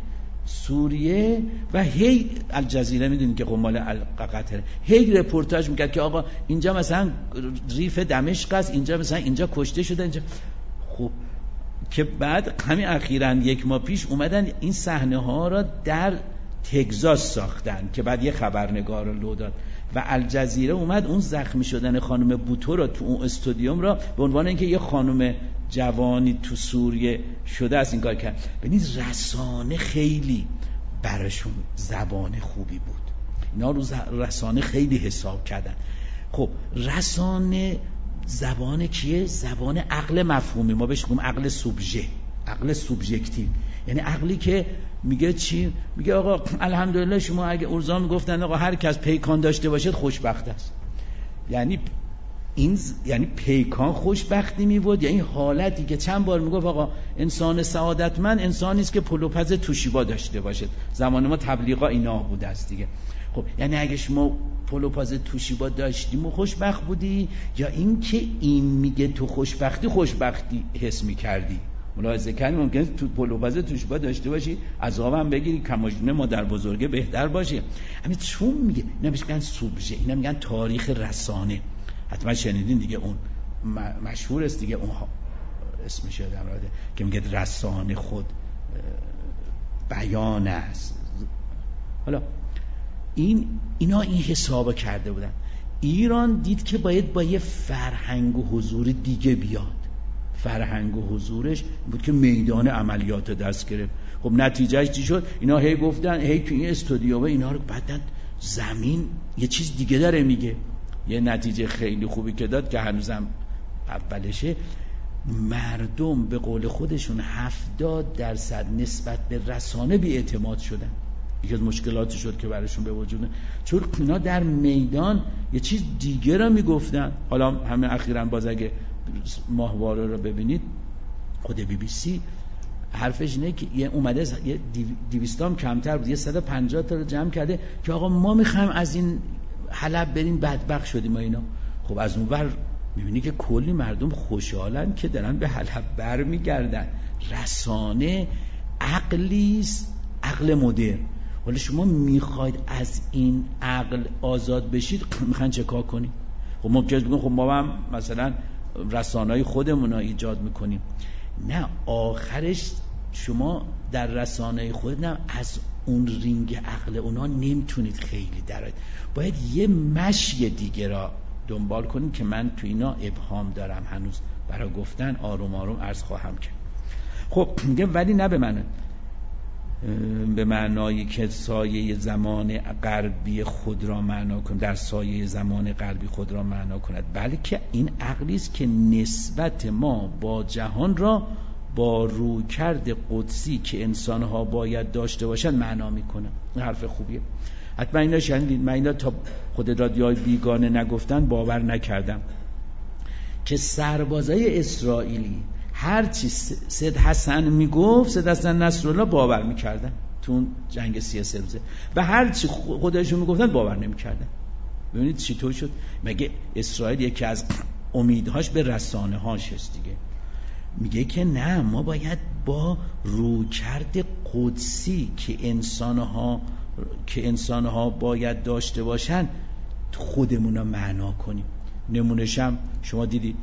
سوریه و هی الجزیره میدونید که قمال قطر هی رپورتاج میکرد که آقا اینجا مثلا ریف دمشق است، اینجا مثلا اینجا کشته شده اینجا. خب که بعد همین اخیراً یک ماه پیش اومدن این صحنه ها را در تگزاس ساختن که بعد یه خبرنگار رو لو داد و الجزیره اومد اون زخمی شدن خانم بوتو را تو اون استادیوم را به عنوان اینکه یه خانم جوانی تو سوریه شده است این کار کرد. ببینید رسانه خیلی براشون زبان خوبی بود، اینا رو رسانه خیلی حساب کردن. خب رسانه زبان کیه؟ زبان عقل مفهومی، ما بهش میگیم عقل سوبژه، عقل سوبژکتیو، یعنی عقلی که میگه چی؟ میگه آقا الحمدلله شما اگه ارزا میگفتن آقا هر کس پیکان داشته باشد خوشبخت است، یعنی این یعنی پیکان خوشبختی میبود، یعنی حالتی که چند بار میگفت آقا انسان سعادتمند انسانی است که پلوپز توشیبا داشته باشد. زمان ما تبلیغا اینا بوده است دیگه. خب یعنی اگه شما پلوپز توشیبا داشتیم و خوشبخت بودی، یا این که این میگه تو خوشبختی خوشبختی حس میکردی. ملاحظه کردیم ممکنه تو پلوپز توشیبا داشته باشی عذابم بگیری، کماجنه مادر بزرگه بهتر باشه. همین چون میگه اینا میگن سوبژه، اینا میگن تاریخ رسانه. حتما شنیدین دیگه، اون مشهور است دیگه، اون اسمش یادم رفته که میگه رسانه خود بیان است. حالا این اینا این حساب کرده بودن. ایران دید که باید با یه فرهنگ و حضور دیگه بیاد. فرهنگ و حضورش بود که میدان عملیات دست گرفت. خب نتیجهش چی شد؟ اینا هی گفتن هی تو این استودیوها اینا رو بعدن زمین یه چیز دیگه داره میگه. یه نتیجه خیلی خوبی که داد که هنوزم اولشه، مردم به قول خودشون هفتاد درصد نسبت به رسانه بی اعتماد شدن. یکی از مشکلاتی شد که براشون به وجود، چون اینا در میدان یه چیز دیگه را میگفتن. حالا همه اخیراً باز اگه ماهواره رو ببینید، خود بی بی سی حرفش اینه که یه اومده یه دویستام کمتر بود، یه صد و پنجاه تا رو جمع کرده که آقا ما میخوایم از این حلب بریم، بدبخت شدیم و اینا. خب از اون ور میبینی که کلی مردم خوشحالن که دارن به حلب برمیگردن. رسانه عقلیست، عقل مدرن. ولی شما میخواید از این عقل آزاد بشید، میخواین چه کار کنید؟ خب ممکنه بگن خب ما هم مثلا رسانه‌های خودمون رو ایجاد میکنیم. نه، آخرش شما در رسانه خود نه از اون رینگ عقل اونا نمیتونید خیلی درآید. باید یه مشی دیگه را دنبال کنید که من تو اینا ابهام دارم هنوز، برای گفتن آروم آروم عرض خواهم کرد. خب میگه ولی نه به من به معنایی که سایه زمان غربی خود را معنا کند، در سایه زمان غربی خود را معنا کند، بلکه این عقلی است که نسبت ما با جهان را با رویکرد قدسی که انسان‌ها باید داشته باشند معنا میکنه. این حرف خوبیه. حتما اینا شنیدید. من اینا تا خود رادیوهای بیگانه نگفتن باور نکردم که سربازای اسرائیلی هر چی سید حسن میگفت سید حسن نصرالله باور میکردن تو جنگ سی سبزه، و هر چی خودشون میگفتن باور نمیکردن. ببینید چطور شد. مگه اسرائیل یکی از امیدهاش به رسانه هاش هست دیگه. میگه که نه، ما باید با رویکرد قدسی که انسانها که انسانها باید داشته باشن خودمون رو معنا کنیم. نمونهش هم شما دیدید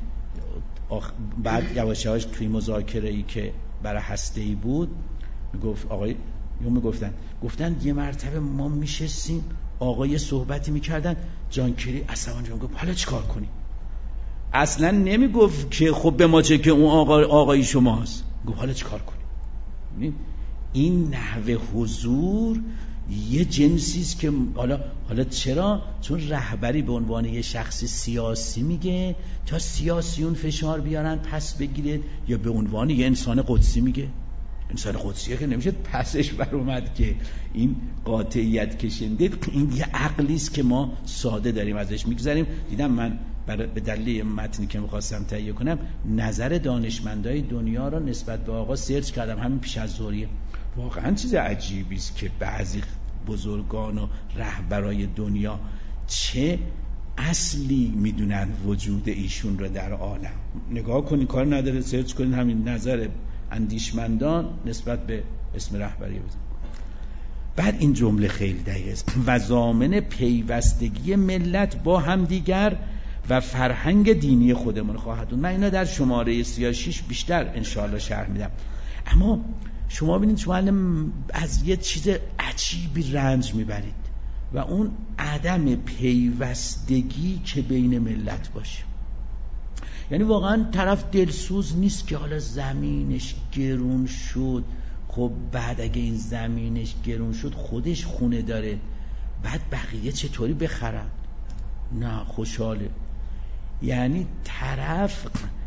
بعد یواش یواش توی مذاکره ای که برای هسته‌ای بود میگفت آقای یوم میگفتن گفتن یه مرتبه ما میشستیم آقای صحبتی میکردن، جان کری عصبانی میگفت حالا چیکار کنیم؟ اصلا نمیگفت که خب به ما چه که اون آقا آقای شماست، گفت حالا چیکار کنیم؟ این نحوه حضور یه جنسی است که حالا حالا چرا؟ چون رهبری به عنوان یه شخص سیاسی میگه تا سیاسیون فشار بیارن پس بگیره، یا به عنوان یه انسان قدسی میگه؟ انسان قدسیه که نمیشه پسش بر اومد که این قاطعیت کشنده. این یه عقلی است که ما ساده داریم ازش میگذریم. دیدم من برای به دلیل متنی که می‌خواستم تهیه کنم نظر دانشمندای دنیا را نسبت به آقا سرچ کردم همین پیش از ظهریه. واقعا چیز عجیبی است که بعضی بزرگان و رهبرای دنیا چه اصلی میدونن وجود ایشون رو در عالم. نگاه کنین، کار نداره سرچ کنین همین نظر اندیشمندان نسبت به اسم رهبری بزن. بعد این جمله خیلی دقیقه است: و ضامن پیوستگی ملت با همدیگر و فرهنگ دینی خودمون خواهد بود. من اینا در شماره سی و شش بیشتر انشاءالله شرح میدم. اما شما ببینید شما از یه چیز عجیبی رنج میبرید و اون عدم پیوستگی که بین ملت باشه. یعنی واقعا طرف دلسوز نیست که حالا زمینش گرون شد، خب بعد اگه این زمینش گرون شد خودش خونه داره، بعد بقیه چطوری بخرن؟ نه، خوشحاله. یعنی طرف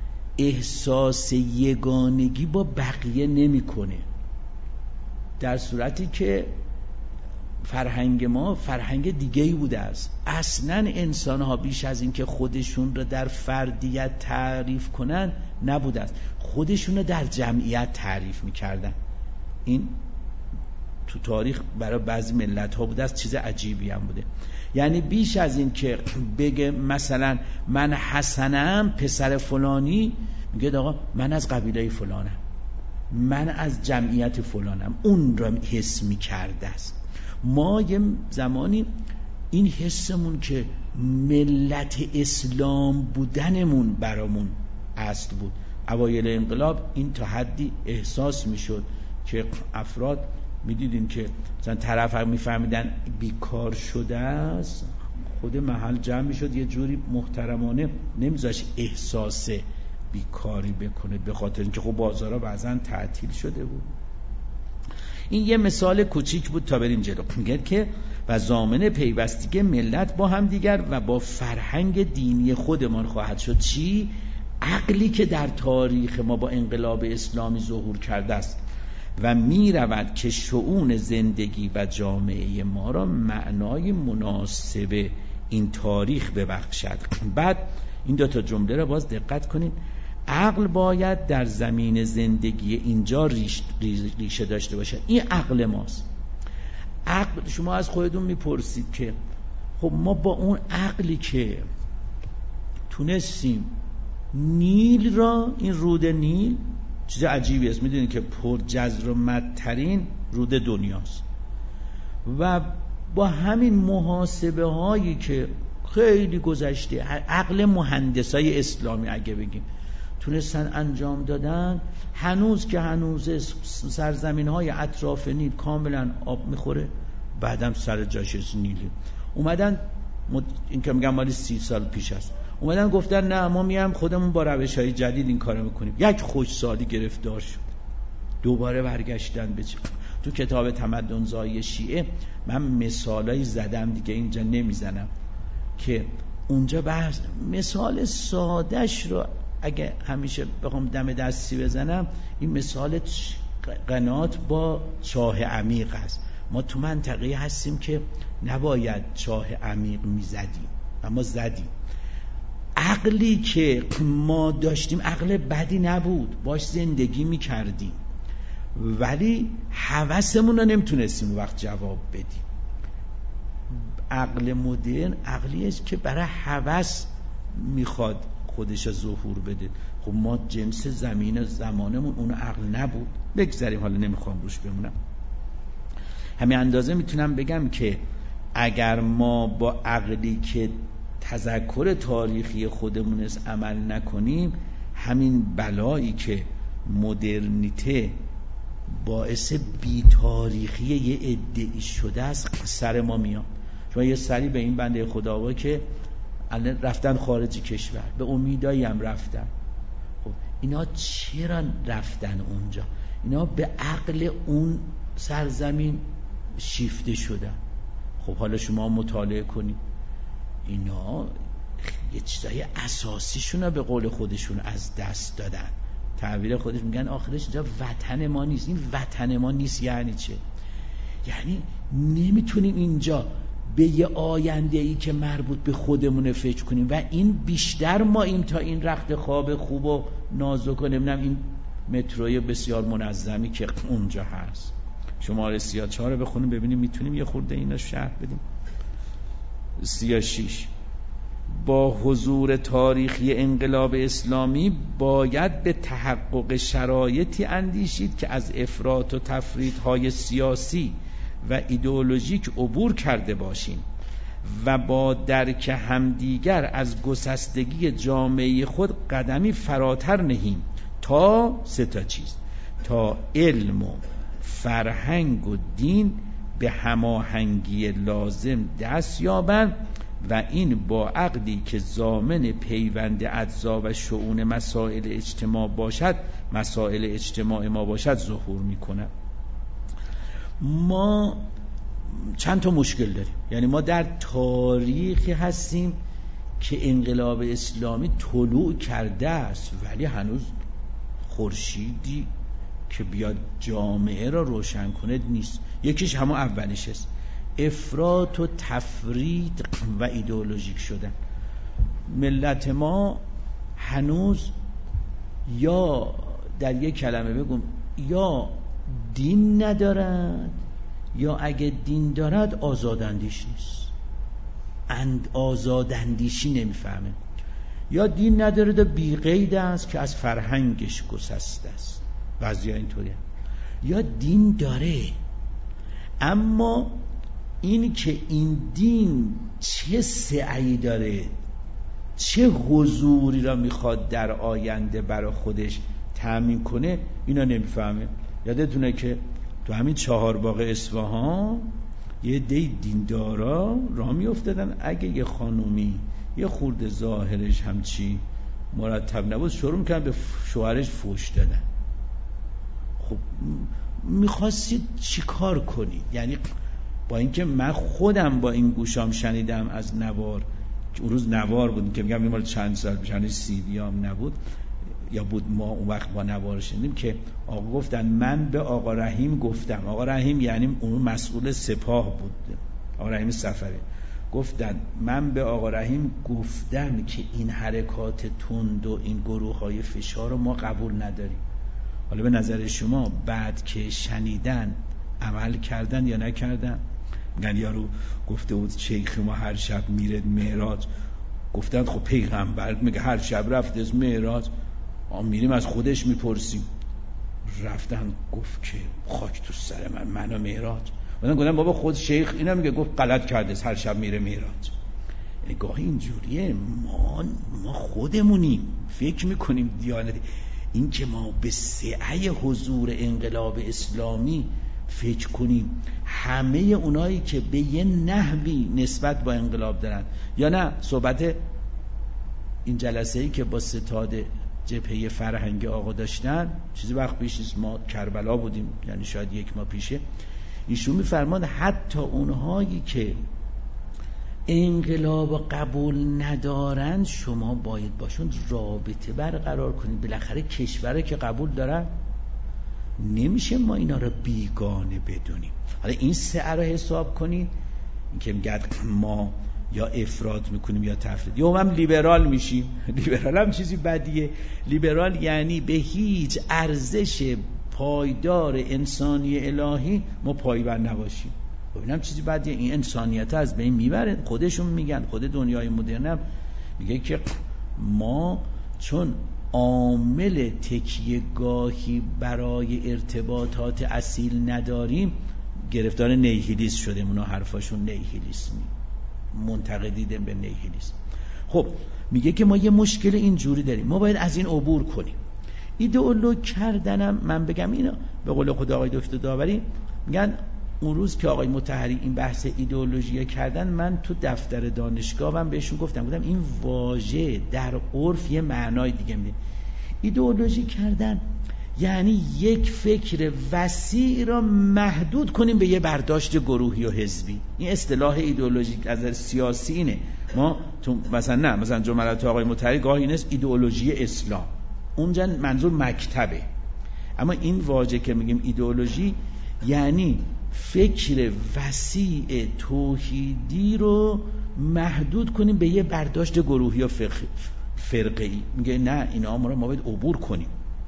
احساس یگانگی با بقیه نمیکنه، در صورتی که فرهنگ ما فرهنگ دیگه‌ای بوده است. اصلاً انسان‌ها بیش از این که خودشون رو در فردیت تعریف کنن نبوده است، خودشون رو در جمعیت تعریف می‌کردن. این تو تاریخ برای بعضی ملت‌ها بوده است، چیز عجیبی هم بوده. یعنی بیش از این که بگه مثلا من حسنم پسر فلانی، میگه آقا من از قبیله فلانم، من از جمعیت فلانم، اون رو حس می‌کرده است. ما یه زمانی این حسمون که ملت اسلام بودنمون برامون اصل بود. اوایل انقلاب این تا حدی احساس میشد که افراد میدیدین که مثلا طرف هم میفهمیدن بیکار شده است، خود محل جمع میشد یه جوری محترمانه نمیذاش احساس بیکاری بکنه، به خاطر اینکه خب بازارها بعضن تعطیل شده بود. این یه مثال کوچیک بود تا بریم جلو. میگه که و ضامن پیوستگی ملت با هم دیگر و با فرهنگ دینی خودمان خواهد شد. چی؟ عقلی که در تاریخ ما با انقلاب اسلامی ظهور کرده است و می رود که شؤون زندگی و جامعه ما را معنای مناسب این تاریخ ببخشد. بعد این دو تا جمله را باز دقت کنید: عقل باید در زمین زندگی اینجا ریش ریشه داشته باشه. این عقل ماست. عقل، شما از خودتون میپرسید که خب ما با اون عقلی که تونستیم نیل را، این رود نیل چیز عجیبی است، میدونید که پر جزر و مدترین رود دنیاست و با همین محاسبه هایی که خیلی گذشته عقل مهندسای اسلامی اگه بگیم تونستن انجام دادن، هنوز که هنوز سرزمین های اطراف نیل کاملا آب میخوره، بعدم سر جاش نیله. اومدن مد... این که میگم مالی سی سال پیش است، اومدن گفتن نه ما میام خودمون با روش های جدید این کارو میکنیم. یک خوشسالی گرفتار شد، دوباره برگشتن به چه؟ تو کتاب تمدن‌زایی شیعه من مثالایی زدم دیگه اینجا نمیزنم که اونجا بحث مثال سادهش رو اگه همیشه بخوام دم دستی بزنم، این مثال قنات با چاه عمیق است. ما تو منطقه هستیم که نباید چاه عمیق میزدیم و ما زدیم. عقلی که ما داشتیم عقل بدی نبود، باش زندگی میکردیم، ولی هوسمون رو نمیتونستیم وقت جواب بدیم. عقل مدرن عقلی است که برای هوس میخواد خودش ظهور بده. خب ما جنس زمین زمانمون اون عقل نبود. بگذاریم، حالا نمیخوام روش بمونم. همین اندازه میتونم بگم که اگر ما با عقلی که تذکر تاریخی خودمون است عمل نکنیم، همین بلایی که مدرنیته باعث بی‌تاریخی یه عده‌ای شده است سر ما میاد. شما یه سری به این بنده خداوا که رفتن خارج کشور، به امیدایی هم رفتن، خب اینا چرا رفتن اونجا؟ اینا به عقل اون سرزمین شیفته شدن. خب حالا شما مطالعه کنید، اینا یه چیزای اساسیشون رو به قول خودشون از دست دادن. تعبیر خودش میگن آخرش اینجا وطن ما نیست. این وطن ما نیست یعنی چه؟ یعنی نمیتونیم اینجا به یه آینده ای که مربوط به خودمون فکر کنیم و این بیشتر ما این تا این رخت خواب خوب و نازک و نمیدونم این متروی بسیار منظمی که اونجا هست. شماره سی و چهار رو بخونیم ببینیم میتونیم یه خورده اینو شرح بدیم. سی و شش، با حضور تاریخی انقلاب اسلامی باید به تحقق شرایطی اندیشید که از افراط و تفریط‌های سیاسی و ایدئولوژیک عبور کرده باشیم و با درک همدیگر از گسستگی جامعه خود قدمی فراتر نهیم تا سه تا چیز: تا علم و فرهنگ و دین به هماهنگی لازم دست یابند و این با عقدی که ضامن پیوند اجزا و شؤون مسائل اجتماع باشد مسائل اجتماع ما باشد ظهور می‌کند. ما چند تا مشکل داریم. یعنی ما در تاریخی هستیم که انقلاب اسلامی طلوع کرده است ولی هنوز خورشیدی که بیاد جامعه را روشن کنه نیست. یکیش همون اولش است، افراط و تفریط و ایدئولوژیک شدن. ملت ما هنوز یا در یک کلمه بگم یا دین ندارد یا اگه دین دارد آزاداندیش نیست. اند آزاداندیشی نمیفهمه. یا دین نداره و بی قید است که از فرهنگش گسسته است. بعضیا اینطوریه. یا دین داره اما این که این دین چه سعی داره، چه حضوری را میخواد در آینده برای خودش تأمین کنه، اینا نمیفهمه. یادتونه که تو همین چهار باغ اصفهان یه دی دیندارا راه میافتادن، اگه یه خانومی یه خورده ظاهرش همچی مرتب نبود شروع میکنن به شوهرش فحش دادن. خب میخواستید چی کار کنید؟ یعنی با اینکه من خودم با این گوشام شنیدم از نوار، اون روز نوار بود که میگم مال چند سال پیش، هنوز سی دی هم نبود یا بود، ما اون وقت با نوار شنیدیم که آقا گفتن من به آقا رحیم گفتم. آقا رحیم یعنی اون مسئول سپاه بود، آقا رحیم سفری. گفتن من به آقا رحیم گفتم که این حرکات تند و این گروه های فشار رو ما قبول نداریم. حالا به نظر شما بعد که شنیدن عمل کردن یا نکردن؟ میگن یارو گفته بود شیخ ما هر شب میره معراج. گفتن خب پیغمبر میگه هر شب رفت از معراج، ما میریم از خودش میپرسیم. رفتن گفت که خاک تو سر من منو معراج. مثلا گفتن بابا خود شیخ اینا میگه گفت غلط کرده هر شب میره معراج. یعنی گاهی اینجوریه، ما ما خودمونیم فکر میکنیم دیانت، این که ما به سعی حضور انقلاب اسلامی فکر کنیم همه اونایی که به یه نحوی نسبت با انقلاب دارن، یا نه صحبت این جلسه‌ای که با ستاد جبهه فرهنگ آقا داشتن چیزی وقت پیش ما کربلا بودیم، یعنی شاید یک ماه پیشه، ایشون میفرمان حتی اونهایی که انقلاب قبول ندارن شما باید باشون رابطه برقرار کنید، بالاخره کشوره که قبول دارن، نمیشه ما اینا رو بیگانه بدونیم. حالا این سعی رو حساب کنید، این که میگه ما یا افراد میکنیم یا تفرید، یا هم لیبرال میشیم. لیبرال هم چیزی بدیه. لیبرال یعنی به هیچ ارزش پایدار انسانی الهی ما پایبند نباشیم. ببینم چیزی بدیه، این انسانیت از بین میبره. خودشون میگن، خود دنیای مدرن هم میگه که ما چون عامل تکیه گاهی برای ارتباطات اصیل نداریم گرفتار نیهیلیسم شدیم. اونا حرفاشون نیهیلیسمی، منتقدیدن به نیهیلیسم. خب میگه که ما یه مشکل اینجوری داریم، ما باید از این عبور کنیم. ایدئولوژی کردنم من بگم اینا به قول خود آقای دکتر داوری میگن اون روز که آقای مطهری این بحث ایدئولوژی کردن، من تو دفتر دانشگاهم بهشون گفتم گفتم این واژه در عرف یه معنای دیگه میده. ایدئولوژی کردن یعنی یک فکر وسیع را محدود کنیم به یه برداشت گروهی و حزبی. این اصطلاح ایدئولوژیک از نظر سیاسی اینه. ما تو مثلا نه مثلا جملات آقای مطهری گاهی اینست ایدئولوژی اسلام، اونجا منظور مکتبه. اما این واژه که میگیم ایدئولوژی یعنی فکر وسیع توحیدی رو محدود کنیم به یه برداشت گروهی و فرقه‌ای. میگه نه اینا ما رو ما باید عبور کنیم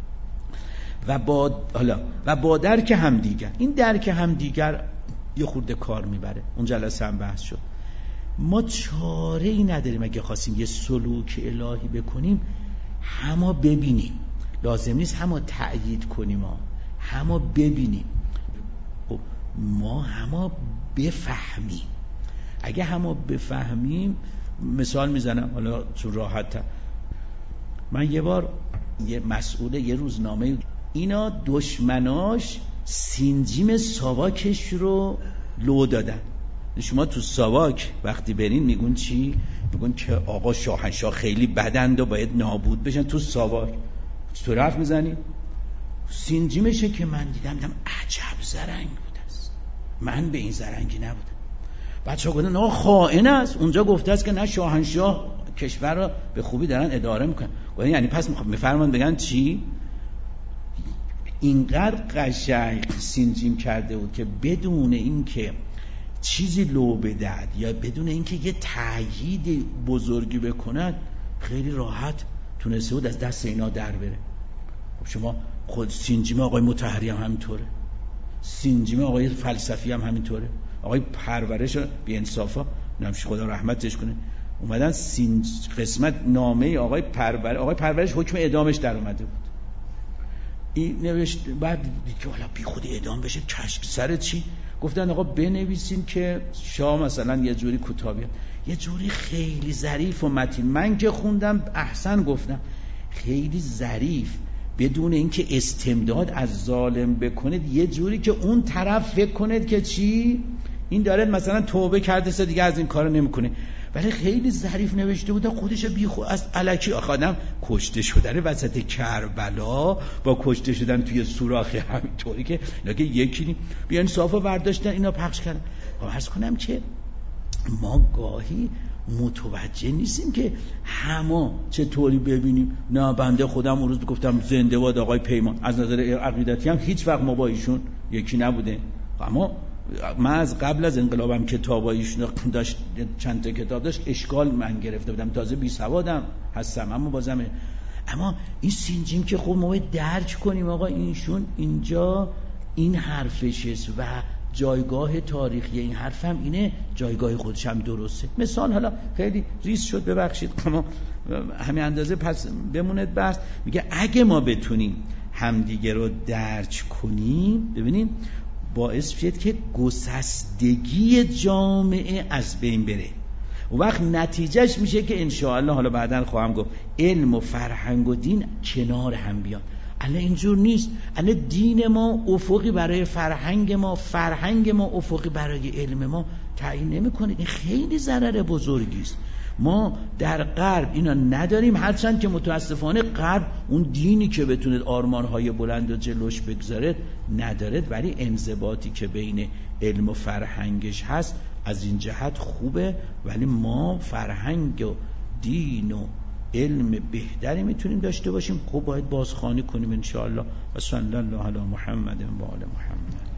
و با حالا و با درک هم دیگر. این درک هم دیگر یه خورده کار میبره. اون جلسه هم بحث شد. ما چاره ای نداریم اگه خواستیم یه سلوک الهی بکنیم همه ببینیم، لازم نیست همه تأیید کنیم، ها همه ببینیم، ما همه بفهمیم. اگه همه بفهمیم، مثال میزنم حالا چون راحت، من یه بار یه مسئول یه روزنامه، اینا دشمناش سینجیم ساواکش رو لو دادن. شما تو ساواک وقتی برین میگون چی؟ میگون که آقا شاهنشاه خیلی بدند و باید نابود بشن. تو ساواک چطور حرف میزنی؟ سینجیمشه که من دیدم دیدم عجب زرنگ بود است، من به این زرنگی نبودم. بچه ها گفتن نه خائن است، اونجا گفته است که نه شاهنشاه کشور را به خوبی دارن اداره میکنن. گفتن یعنی پس میفرمان بگن چی؟ اینقدر قشنگ سینجیم کرده بود که بدون اینکه چیزی لو بدهد یا بدون اینکه یه تأیید بزرگی بکند خیلی راحت تونسته بود از دست اینا در بره. خب شما خود سینجیم آقای مطهری هم همینطوره، سینجیم آقای فلسفی هم همینطوره، آقای پرورش بی انصافا نمیشه خدا رحمتش کنه اومدن سینج قسمت نامه آقای پرورش، آقای پرورش حکم اعدامش در اومده بود. این نوشت بعد دید که حالا بی خود اعدام بشه کشک سر چی؟ گفتن آقا بنویسیم که شاه مثلا یه جوری کوتاه بیاد، یه جوری خیلی ظریف و متین. من که خوندم احسن گفتم خیلی ظریف، بدون اینکه استمداد از ظالم بکنید، یه جوری که اون طرف فکر کنید که چی این داره مثلا توبه کرده سه دیگه از این کارو نمیکنه. ولی خیلی ظریف نوشته بود، خودش بی خود از الکی آخادم کشته شدن وسط کربلا با کشته شدن توی سوراخ همینطوری که لکه یکی بی انصافا برداشتن اینا پخش کردن. عرض کنم که ما گاهی متوجه نیستیم که همه چطوری ببینیم. نه بنده خودم اون روز گفتم زنده باد آقای پیمان، از نظر عقیدتی هم هیچ وقت ما با ایشون یکی نبوده، اما من از قبل از انقلابم کتابایشون داشت، چند تا کتاب داشت، اشکال من گرفته بودم، تازه بی سوادم هستم، اما بازم اما این سینجیم که خب ما باید درک کنیم آقا اینشون اینجا این حرفش است و جایگاه تاریخی این حرفم اینه، جایگاه خودش هم درسته. مثال حالا خیلی ریز شد ببخشید، اما همین اندازه پس بموند بس. میگه اگه ما بتونیم همدیگه رو درک کنیم، ببینیم باعث شد که گسستگی جامعه از بین بره. و وقت نتیجهش میشه که انشاءالله، حالا بعداً خواهم گفت، علم و فرهنگ و دین کنار هم بیان. الان اینجور نیست. الان دین ما افقی برای فرهنگ ما، فرهنگ ما افقی برای علم ما تعیین نمی‌کنه. این خیلی ضرر بزرگی است. ما در غرب اینا نداریم، هرچند که متاسفانه غرب اون دینی که بتونه آرمان‌های بلند و جلوش بگذاره نداره، ولی انضباطی که بین علم و فرهنگش هست از این جهت خوبه. ولی ما فرهنگ و دین و علم بهتری میتونیم داشته باشیم. خب باید بازخوانی کنیم ان شاء الله. و صلی الله علی محمد و آل محمد.